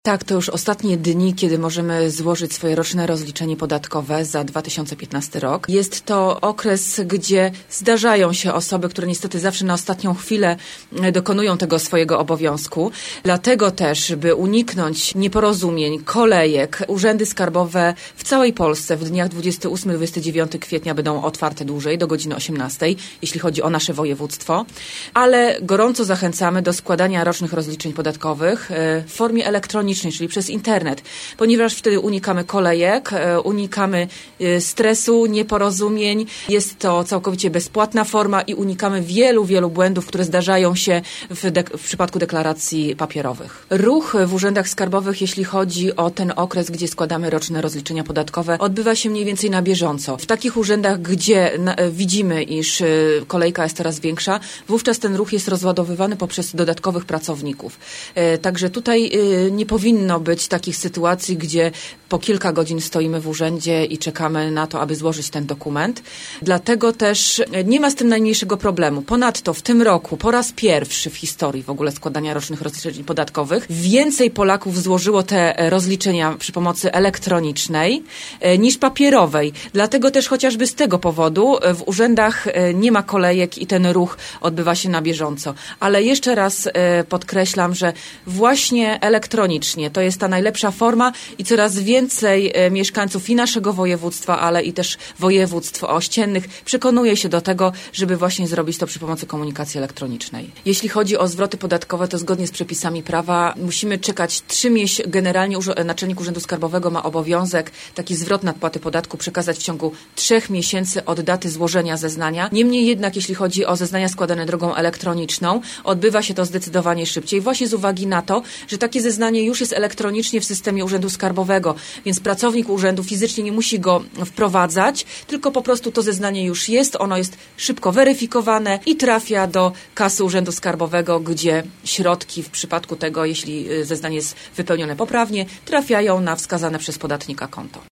Tak, to już ostatnie dni, kiedy możemy złożyć swoje roczne rozliczenie podatkowe za 2015 rok. Jest to okres, gdzie zdarzają się osoby, które niestety zawsze na ostatnią chwilę dokonują tego swojego obowiązku. Dlatego też, by uniknąć nieporozumień, kolejek, urzędy skarbowe w całej Polsce w dniach 28-29 kwietnia będą otwarte dłużej, do godziny 18, jeśli chodzi o nasze województwo. Ale gorąco zachęcamy do składania rocznych rozliczeń podatkowych w formie elektronicznej, czyli przez internet, ponieważ wtedy unikamy kolejek, unikamy stresu, nieporozumień. Jest to całkowicie bezpłatna forma i unikamy wielu błędów, które zdarzają się w przypadku deklaracji papierowych. Ruch w urzędach skarbowych, jeśli chodzi o ten okres, gdzie składamy roczne rozliczenia podatkowe, odbywa się mniej więcej na bieżąco. W takich urzędach, gdzie widzimy, iż kolejka jest coraz większa, wówczas ten ruch jest rozładowywany poprzez dodatkowych pracowników. Także tutaj nie powinno być takich sytuacji, gdzie po kilka godzin stoimy w urzędzie i czekamy na to, aby złożyć ten dokument. Dlatego też nie ma z tym najmniejszego problemu. Ponadto w tym roku po raz pierwszy w historii w ogóle składania rocznych rozliczeń podatkowych więcej Polaków złożyło te rozliczenia przy pomocy elektronicznej niż papierowej. Dlatego też chociażby z tego powodu w urzędach nie ma kolejek i ten ruch odbywa się na bieżąco. Ale jeszcze raz podkreślam, że właśnie elektronicznie to jest ta najlepsza forma i coraz więcej mieszkańców i naszego województwa, ale i też województw ościennych przekonuje się do tego, żeby właśnie zrobić to przy pomocy komunikacji elektronicznej. Jeśli chodzi o zwroty podatkowe, to zgodnie z przepisami prawa musimy czekać 3 miesiące. Generalnie naczelnik Urzędu Skarbowego ma obowiązek taki zwrot nadpłaty podatku przekazać w ciągu 3 miesięcy od daty złożenia zeznania. Niemniej jednak, jeśli chodzi o zeznania składane drogą elektroniczną, odbywa się to zdecydowanie szybciej, właśnie z uwagi na to, że takie zeznanie już jest elektronicznie w systemie Urzędu Skarbowego, więc pracownik urzędu fizycznie nie musi go wprowadzać, tylko po prostu to zeznanie już jest, ono jest szybko weryfikowane i trafia do kasy Urzędu Skarbowego, gdzie środki w przypadku tego, jeśli zeznanie jest wypełnione poprawnie, trafiają na wskazane przez podatnika konto.